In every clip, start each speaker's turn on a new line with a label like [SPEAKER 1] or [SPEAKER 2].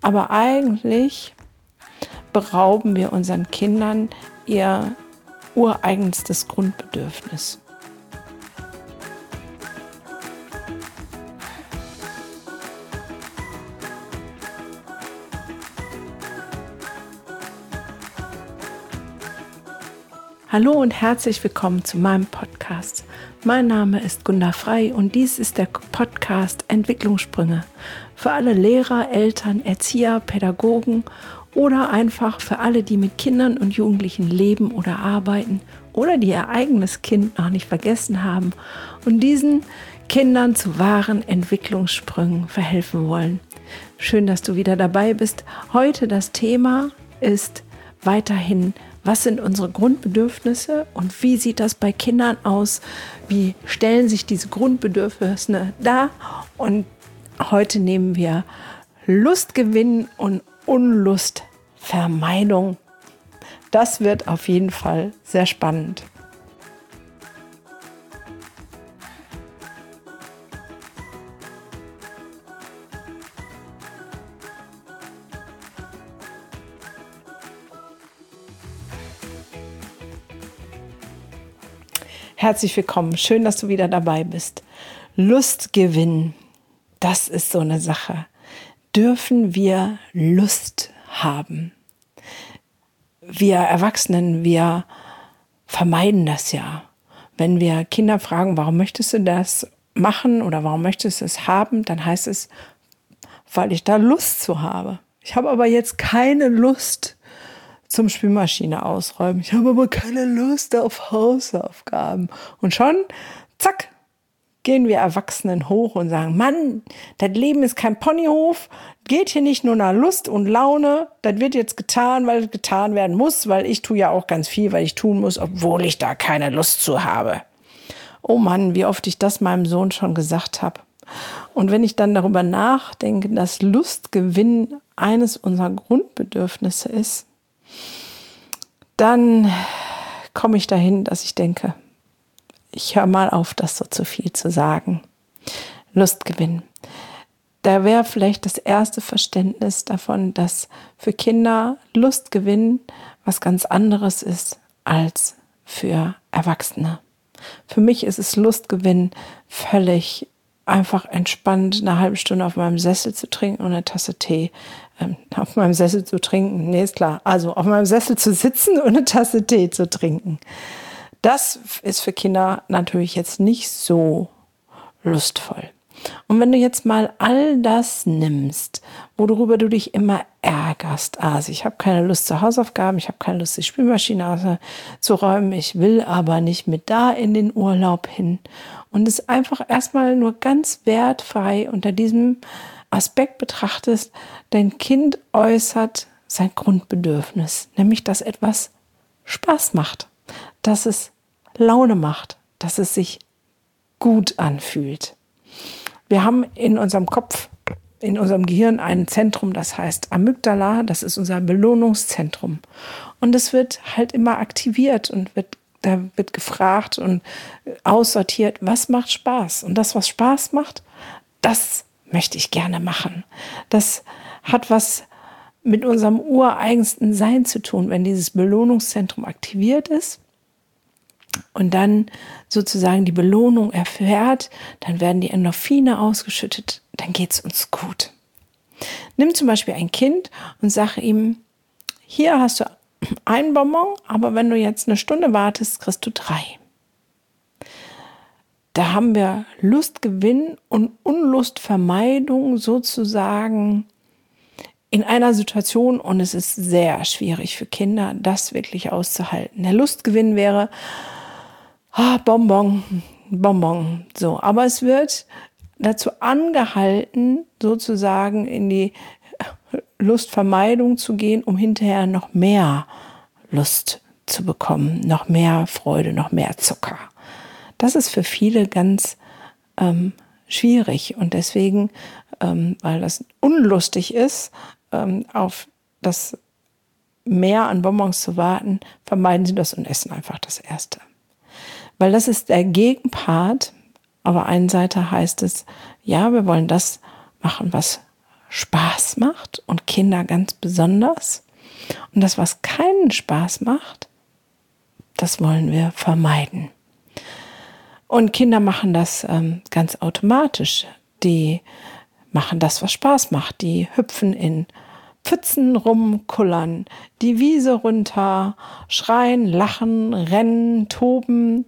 [SPEAKER 1] Aber eigentlich berauben wir unseren Kindern ihr ureigenstes Grundbedürfnis. Hallo und herzlich willkommen zu meinem Podcast. Mein Name ist Gunda Frei und dies ist der Podcast Entwicklungssprünge für alle Lehrer, Eltern, Erzieher, Pädagogen oder einfach für alle, die mit Kindern und Jugendlichen leben oder arbeiten oder die ihr eigenes Kind noch nicht vergessen haben und diesen Kindern zu wahren Entwicklungssprüngen verhelfen wollen. Schön, dass du wieder dabei bist. Heute das Thema ist weiterhin: Was sind unsere Grundbedürfnisse und wie sieht das bei Kindern aus? Wie stellen sich diese Grundbedürfnisse dar? Und heute nehmen wir Lustgewinn und Unlustvermeidung. Das wird auf jeden Fall sehr spannend. Herzlich willkommen, schön, dass du wieder dabei bist. Lustgewinn, das ist so eine Sache. Dürfen wir Lust haben? Wir Erwachsenen, wir vermeiden das ja. Wenn wir Kinder fragen, warum möchtest du das machen oder warum möchtest du es haben, dann heißt es, weil ich da Lust zu habe. Ich habe aber jetzt keine Lust zum Spülmaschine ausräumen. Ich habe aber keine Lust auf Hausaufgaben. Und schon, zack, gehen wir Erwachsenen hoch und sagen, Mann, das Leben ist kein Ponyhof, geht hier nicht nur nach Lust und Laune, das wird jetzt getan, weil es getan werden muss, weil ich tue ja auch ganz viel, weil ich tun muss, obwohl ich da keine Lust zu habe. Oh Mann, wie oft ich das meinem Sohn schon gesagt habe. Und wenn ich dann darüber nachdenke, dass Lustgewinn eines unserer Grundbedürfnisse ist, dann komme ich dahin, dass ich denke, ich höre mal auf, das so zu viel zu sagen. Lustgewinn. Da wäre vielleicht das erste Verständnis davon, dass für Kinder Lustgewinn was ganz anderes ist als für Erwachsene. Für mich ist es Lustgewinn völlig einfach entspannt eine halbe Stunde auf meinem Sessel zu trinken und eine Tasse Tee. Auf meinem Sessel zu trinken, nee, ist klar. Also auf meinem Sessel zu sitzen und eine Tasse Tee zu trinken. Das ist für Kinder natürlich jetzt nicht so lustvoll. Und wenn du jetzt mal all das nimmst, worüber du dich immer ärgerst, also ich habe keine Lust zu Hausaufgaben, ich habe keine Lust, die Spülmaschine zu räumen, ich will aber nicht mit da in den Urlaub hin und es einfach erstmal nur ganz wertfrei unter diesem Aspekt betrachtest, dein Kind äußert sein Grundbedürfnis, nämlich dass etwas Spaß macht, dass es Laune macht, dass es sich gut anfühlt. Wir haben in unserem Kopf, in unserem Gehirn ein Zentrum, das heißt Amygdala, das ist unser Belohnungszentrum. Und es wird halt immer aktiviert und da wird gefragt und aussortiert, was macht Spaß? Und das, was Spaß macht, das möchte ich gerne machen. Das hat was mit unserem ureigensten Sein zu tun, wenn dieses Belohnungszentrum aktiviert ist und dann sozusagen die Belohnung erfährt, dann werden die Endorphine ausgeschüttet, dann geht es uns gut. Nimm zum Beispiel ein Kind und sag ihm, hier hast du einen Bonbon, aber wenn du jetzt eine Stunde wartest, kriegst du 3. Da haben wir Lustgewinn und Unlustvermeidung sozusagen in einer Situation und es ist sehr schwierig für Kinder, das wirklich auszuhalten. Der Lustgewinn wäre Bonbon, so. Aber es wird dazu angehalten, sozusagen in die Lustvermeidung zu gehen, um hinterher noch mehr Lust zu bekommen, noch mehr Freude, noch mehr Zucker. Das ist für viele ganz schwierig und deswegen, weil das unlustig ist, auf das Mehr an Bonbons zu warten, vermeiden sie das und essen einfach das Erste. Weil das ist der Gegenpart. Auf der einen Seite heißt es, ja, wir wollen das machen, was Spaß macht und Kinder ganz besonders. Und das, was keinen Spaß macht, das wollen wir vermeiden. Und Kinder machen das ganz automatisch. Die machen das, was Spaß macht. Die hüpfen in Pfützen rum, kullern die Wiese runter, schreien, lachen, rennen, toben,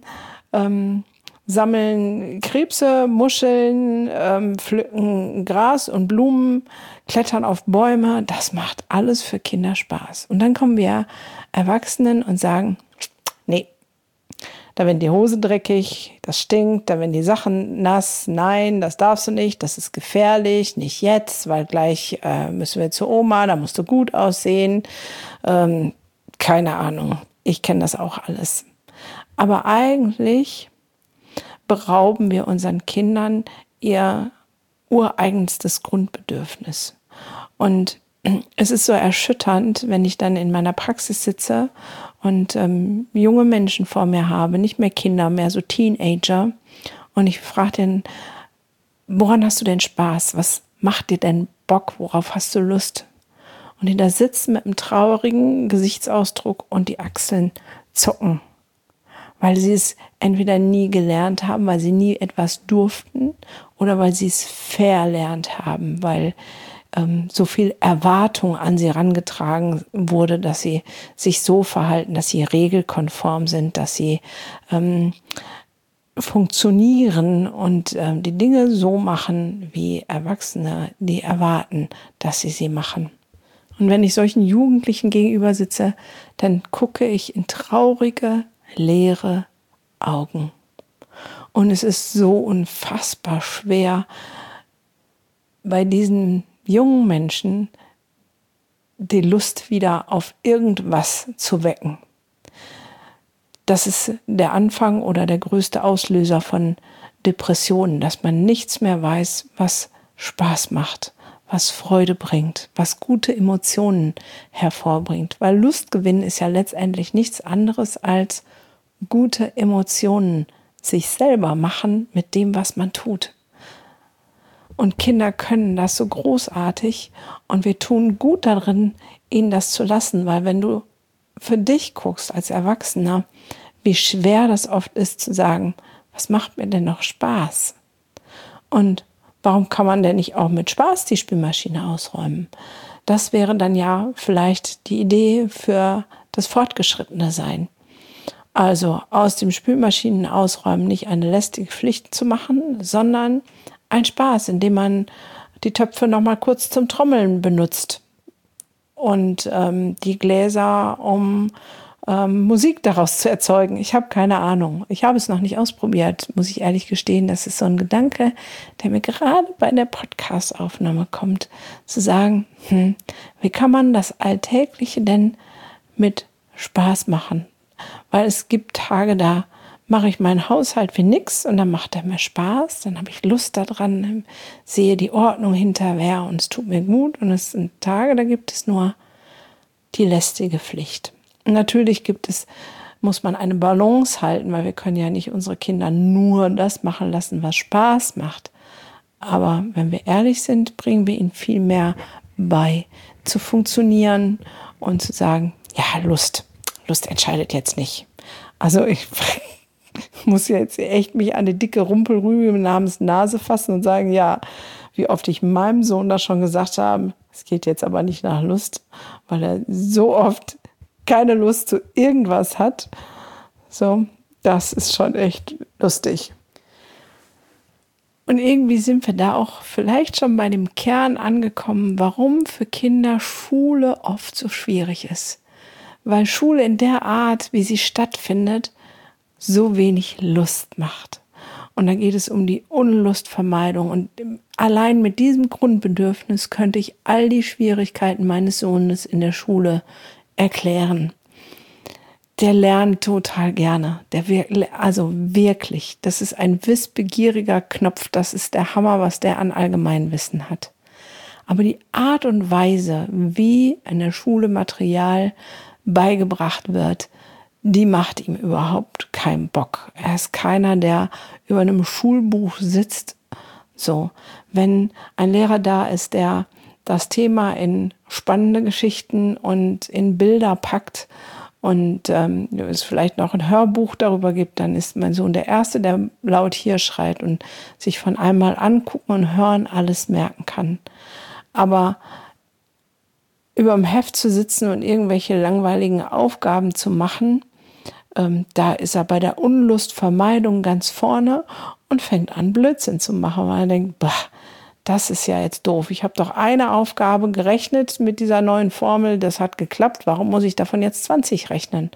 [SPEAKER 1] sammeln Krebse, Muscheln, pflücken Gras und Blumen, klettern auf Bäume. Das macht alles für Kinder Spaß. Und dann kommen wir Erwachsenen und sagen, nee, da werden die Hose dreckig, das stinkt, da werden die Sachen nass, nein, das darfst du nicht, das ist gefährlich, nicht jetzt, weil gleich müssen wir zur Oma, da musst du gut aussehen. Keine Ahnung, ich kenne das auch alles. Aber eigentlich berauben wir unseren Kindern ihr ureigenstes Grundbedürfnis. Und es ist so erschütternd, wenn ich dann in meiner Praxis sitze und junge Menschen vor mir habe, nicht mehr Kinder, mehr so Teenager. Und ich frage den, woran hast du denn Spaß? Was macht dir denn Bock? Worauf hast du Lust? Und die da sitzen mit einem traurigen Gesichtsausdruck und die Achseln zucken, weil sie es entweder nie gelernt haben, weil sie nie etwas durften oder weil sie es verlernt haben, weil so viel Erwartung an sie herangetragen wurde, dass sie sich so verhalten, dass sie regelkonform sind, dass sie funktionieren und die Dinge so machen, wie Erwachsene die erwarten, dass sie machen. Und wenn ich solchen Jugendlichen gegenüber sitze, dann gucke ich in traurige, leere Augen. Und es ist so unfassbar schwer, bei diesen jungen Menschen die Lust wieder auf irgendwas zu wecken. Das ist der Anfang oder der größte Auslöser von Depressionen, dass man nichts mehr weiß, was Spaß macht, was Freude bringt, was gute Emotionen hervorbringt. Weil Lustgewinn ist ja letztendlich nichts anderes als gute Emotionen sich selber machen mit dem, was man tut. Und Kinder können das so großartig und wir tun gut darin, ihnen das zu lassen, weil wenn du für dich guckst als Erwachsener, wie schwer das oft ist zu sagen, was macht mir denn noch Spaß? Und warum kann man denn nicht auch mit Spaß die Spülmaschine ausräumen? Das wäre dann ja vielleicht die Idee für das fortgeschrittene Sein. Also aus dem Spülmaschinen ausräumen nicht eine lästige Pflicht zu machen, sondern ein Spaß, indem man die Töpfe noch mal kurz zum Trommeln benutzt und die Gläser, um Musik daraus zu erzeugen. Ich habe keine Ahnung. Ich habe es noch nicht ausprobiert, muss ich ehrlich gestehen. Das ist so ein Gedanke, der mir gerade bei der Podcast-Aufnahme kommt, zu sagen, wie kann man das Alltägliche denn mit Spaß machen? Weil es gibt Tage, da mache ich meinen Haushalt wie nix und dann macht er mir Spaß, dann habe ich Lust daran, sehe die Ordnung hinterher und es tut mir gut. Und es sind Tage, da gibt es nur die lästige Pflicht. Und natürlich muss man eine Balance halten, weil wir können ja nicht unsere Kinder nur das machen lassen, was Spaß macht. Aber wenn wir ehrlich sind, bringen wir ihnen viel mehr bei, zu funktionieren und zu sagen, ja, Lust entscheidet jetzt nicht. Also ich muss jetzt echt mich an eine dicke Rumpelrübe namens Nase fassen und sagen, ja, wie oft ich meinem Sohn das schon gesagt habe, es geht jetzt aber nicht nach Lust, weil er so oft keine Lust zu irgendwas hat. So, das ist schon echt lustig. Und irgendwie sind wir da auch vielleicht schon bei dem Kern angekommen, warum für Kinder Schule oft so schwierig ist. Weil Schule in der Art, wie sie stattfindet, so wenig Lust macht. Und dann geht es um die Unlustvermeidung. Und allein mit diesem Grundbedürfnis könnte ich all die Schwierigkeiten meines Sohnes in der Schule erklären. Der lernt total gerne. Also wirklich, das ist ein wissbegieriger Knopf. Das ist der Hammer, was der an Allgemeinwissen hat. Aber die Art und Weise, wie in der Schule Material beigebracht wird, die macht ihm überhaupt keinen Bock. Er ist keiner, der über einem Schulbuch sitzt. So, wenn ein Lehrer da ist, der das Thema in spannende Geschichten und in Bilder packt und es vielleicht noch ein Hörbuch darüber gibt, dann ist mein Sohn der Erste, der laut hier schreit und sich von einmal angucken und hören alles merken kann. Aber über dem Heft zu sitzen und irgendwelche langweiligen Aufgaben zu machen, da ist er bei der Unlustvermeidung ganz vorne und fängt an, Blödsinn zu machen, weil er denkt, bah, das ist ja jetzt doof. Ich habe doch eine Aufgabe gerechnet mit dieser neuen Formel, das hat geklappt. Warum muss ich davon jetzt 20 rechnen?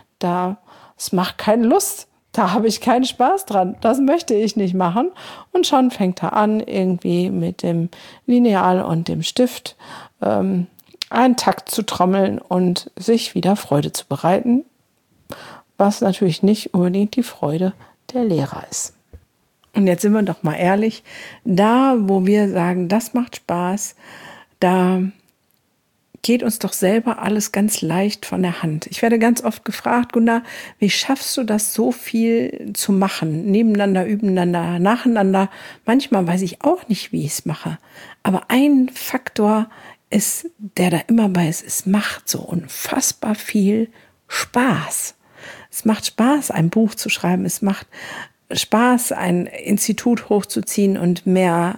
[SPEAKER 1] Es macht keine Lust. Da habe ich keinen Spaß dran. Das möchte ich nicht machen. Und schon fängt er an, irgendwie mit dem Lineal und dem Stift einen Takt zu trommeln und sich wieder Freude zu bereiten, was natürlich nicht unbedingt die Freude der Lehrer ist. Und jetzt sind wir doch mal ehrlich, da wo wir sagen, das macht Spaß, da geht uns doch selber alles ganz leicht von der Hand. Ich werde ganz oft gefragt, Gunnar, wie schaffst du das, so viel zu machen? Nebeneinander, übereinander, nacheinander. Manchmal weiß ich auch nicht, wie ich es mache. Aber ein Faktor ist, der da immer bei ist, es macht so unfassbar viel Spaß. Es macht Spaß, ein Buch zu schreiben. Es macht Spaß, ein Institut hochzuziehen und mehr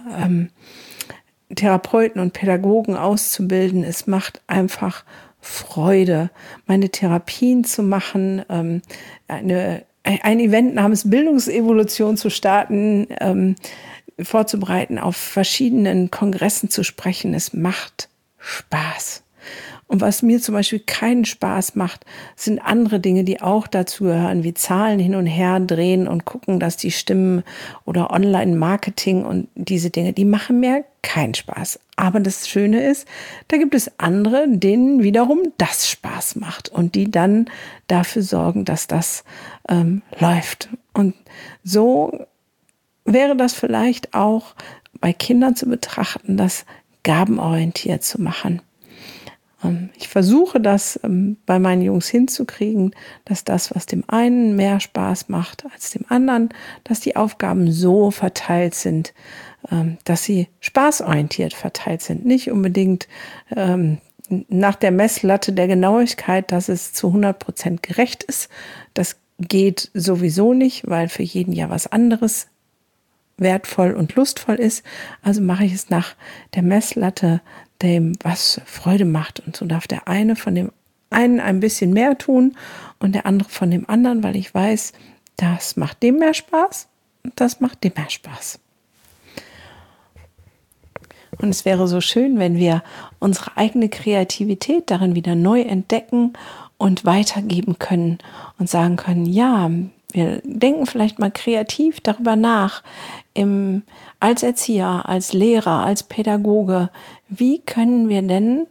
[SPEAKER 1] Therapeuten und Pädagogen auszubilden. Es macht einfach Freude, meine Therapien zu machen, ein Event namens Bildungsevolution zu starten, vorzubereiten, auf verschiedenen Kongressen zu sprechen. Es macht Spaß. Und was mir zum Beispiel keinen Spaß macht, sind andere Dinge, die auch dazu gehören, wie Zahlen hin und her drehen und gucken, dass die stimmen oder Online-Marketing und diese Dinge, die machen mir keinen Spaß. Aber das Schöne ist, da gibt es andere, denen wiederum das Spaß macht und die dann dafür sorgen, dass das läuft. Und so wäre das vielleicht auch bei Kindern zu betrachten, das gabenorientiert zu machen. Ich versuche das bei meinen Jungs hinzukriegen, dass das, was dem einen mehr Spaß macht als dem anderen, dass die Aufgaben so verteilt sind, dass sie spaßorientiert verteilt sind. Nicht unbedingt nach der Messlatte der Genauigkeit, dass es zu 100% gerecht ist. Das geht sowieso nicht, weil für jeden ja was anderes wertvoll und lustvoll ist. Also mache ich es nach der Messlatte, dem was Freude macht. Und so darf der eine von dem einen ein bisschen mehr tun und der andere von dem anderen, weil ich weiß, das macht dem mehr Spaß und das macht dem mehr Spaß. Und es wäre so schön, wenn wir unsere eigene Kreativität darin wieder neu entdecken und weitergeben können und sagen können, ja, wir denken vielleicht mal kreativ darüber nach, als Erzieher, als Lehrer, als Pädagoge, wie können wir denn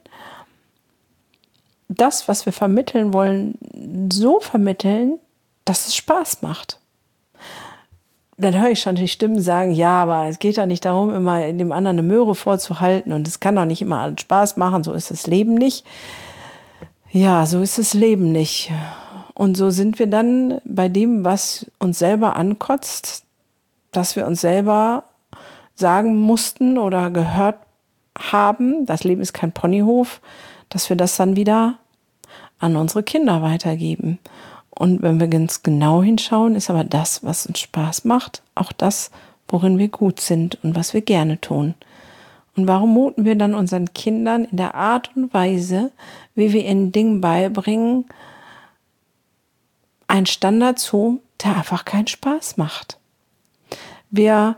[SPEAKER 1] das, was wir vermitteln wollen, so vermitteln, dass es Spaß macht. Dann höre ich schon die Stimmen sagen, ja, aber es geht ja nicht darum, immer dem anderen eine Möhre vorzuhalten und es kann doch nicht immer alles Spaß machen, so ist das Leben nicht. Ja, so ist das Leben nicht. Und so sind wir dann bei dem, was uns selber ankotzt, dass wir uns selber sagen mussten oder gehört haben, das Leben ist kein Ponyhof, dass wir das dann wieder an unsere Kinder weitergeben. Und wenn wir ganz genau hinschauen, ist aber das, was uns Spaß macht, auch das, worin wir gut sind und was wir gerne tun. Und warum muten wir dann unseren Kindern in der Art und Weise, wie wir ihnen Dinge beibringen, einen Standard zu, der einfach keinen Spaß macht? Wir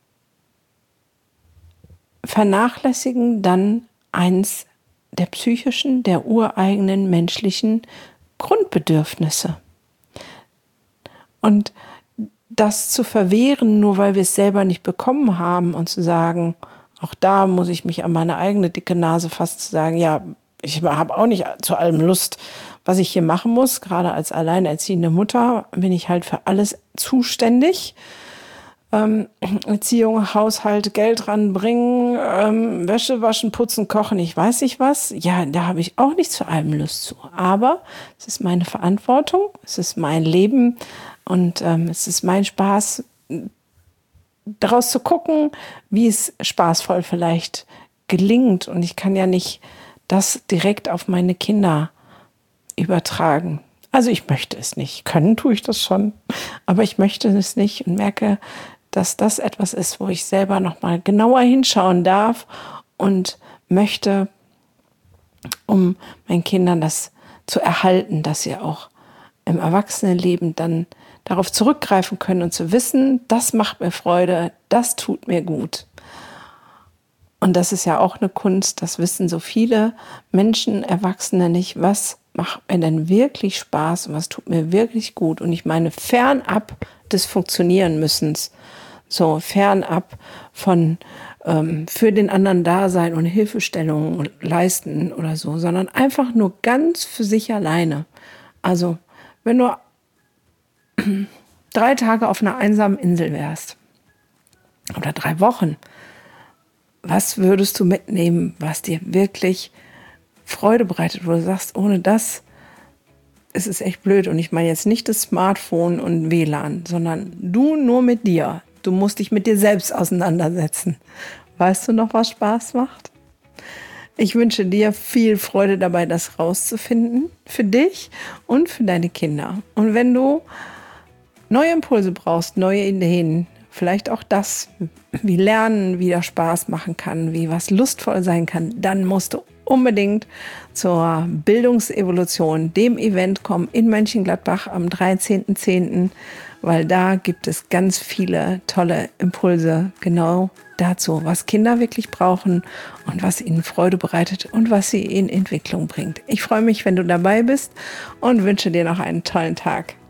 [SPEAKER 1] vernachlässigen dann eins der psychischen, der ureigenen menschlichen Grundbedürfnisse. Und das zu verwehren, nur weil wir es selber nicht bekommen haben und zu sagen, auch da muss ich mich an meine eigene dicke Nase fassen, zu sagen, ja, ich habe auch nicht zu allem Lust, was ich hier machen muss. Gerade als alleinerziehende Mutter bin ich halt für alles zuständig. Erziehung, Haushalt, Geld ranbringen, Wäsche waschen, putzen, kochen, ich weiß nicht was. Ja, da habe ich auch nicht zu allem Lust zu. Aber es ist meine Verantwortung, es ist mein Leben und es ist mein Spaß, daraus zu gucken, wie es spaßvoll vielleicht gelingt und ich kann ja nicht das direkt auf meine Kinder übertragen. Also ich möchte es nicht. Können tue ich das schon, aber ich möchte es nicht und merke, dass das etwas ist, wo ich selber nochmal genauer hinschauen darf und möchte, um meinen Kindern das zu erhalten, dass sie auch im Erwachsenenleben dann darauf zurückgreifen können und zu wissen, das macht mir Freude, das tut mir gut. Und das ist ja auch eine Kunst, das wissen so viele Menschen, Erwachsene nicht, was macht mir denn wirklich Spaß und was tut mir wirklich gut. Und ich meine, fernab des Funktionieren-Müssens, so fernab von für den anderen da sein und Hilfestellungen leisten oder so, sondern einfach nur ganz für sich alleine. Also wenn du 3 Tage auf einer einsamen Insel wärst oder 3 Wochen, was würdest du mitnehmen, was dir wirklich Freude bereitet, wo du sagst, ohne das ist es echt blöd. Und ich meine jetzt nicht das Smartphone und WLAN, sondern du nur mit dir. Du musst dich mit dir selbst auseinandersetzen. Weißt du noch, was Spaß macht? Ich wünsche dir viel Freude dabei, das rauszufinden, für dich und für deine Kinder. Und wenn du neue Impulse brauchst, neue Ideen, vielleicht auch das, wie Lernen wieder Spaß machen kann, wie was lustvoll sein kann, dann musst du unbedingt zur Bildungsevolution, dem Event kommen in Mönchengladbach am 13.10., weil da gibt es ganz viele tolle Impulse genau dazu, was Kinder wirklich brauchen und was ihnen Freude bereitet und was sie in Entwicklung bringt. Ich freue mich, wenn du dabei bist und wünsche dir noch einen tollen Tag.